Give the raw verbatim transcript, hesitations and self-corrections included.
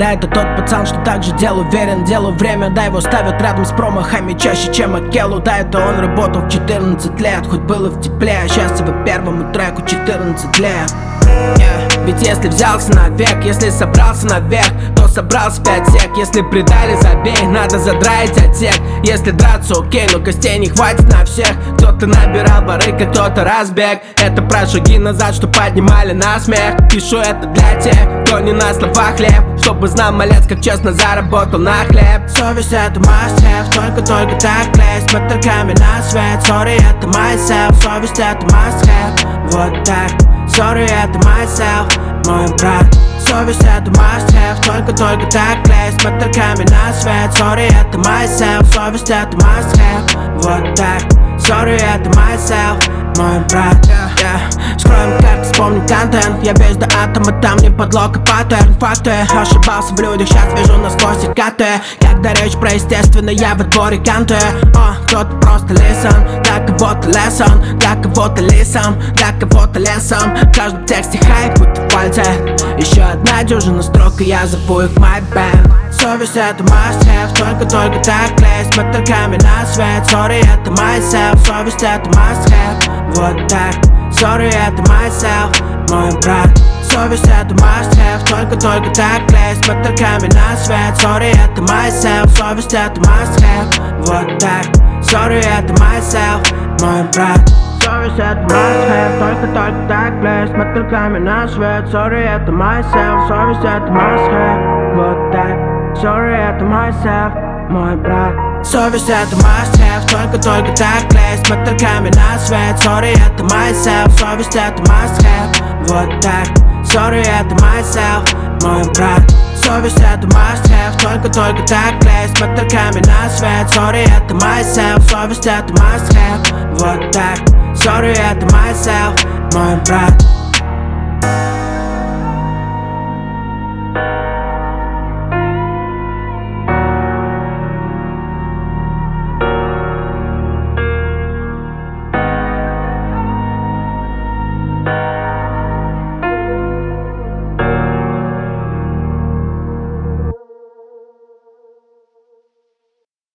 Да, это тот пацан, что так же дел уверен, делу время. Да, его ставят рядом с промахами чаще, чем Акелу. Да, это он работал в четырнадцать лет, хоть было в тепле, а сейчас его первому треку четырнадцать лет. Yeah. Ведь если взялся на век, если собрался наверх, то собрался пять сек. Если предали, забей, надо задраить отсек. Если драться, окей, но костей не хватит на всех. Кто-то набирал барыка, кто-то разбег. Это про шаги назад, что поднимали на смех. Пишу это для тех, кто не на словах хлеб, чтобы знал малец, как честно заработал на хлеб. Совесть это must have, только-только так лезть с мотыльками на свет. Sorry, это myself, совесть это must have. Вот так. Sorry, это myself, мой брат. Совесть это must have, только-только так лезть с мотыльками на свет. Sorry, это myself, совесть это must have. Вот так. Sorry, это myself, мой брат. yeah, yeah. Скроем карты, вспомним контент. Я весь до атома, там не подлог и паттерн. Факты, ошибался в людях, сейчас вижу насквозь и каты. Когда речь про естественное, я в отборе канты. О, кто-то просто listen, для кого-то lesson, для кого-то лесом, для кого-то лесом. В каждом тексте хайп, будто в пальце. Еще одна дюжина строк, и я зову их my band. Совесть это must have, только-только так лезть с мотыльками на свет. Sorry, это myself, совесть это must have. Вот так. Sorry, это myself, мой брат. Совесть это must have, только-только так лезть с мотыльками на свет. Sorry, это myself, совесть это must have. Вот так. Sorry, это myself, мой брат. Совесть это must have, только-только так лезть с мотыльками на свет. Sorry, это myself, совесть это must have. Вот так. Sorry, это myself, мой брат. Совесть это must have, только-только так лезть с мотыльками на свет. Sorry, это myself, совесть это must have. Вот так. Sorry, это myself, мой брат. Совесть это must have, только-только так лезть с мотыльками на свет. Sorry, это myself, совесть это must have. Вот так. Sorry, это myself, мой брат.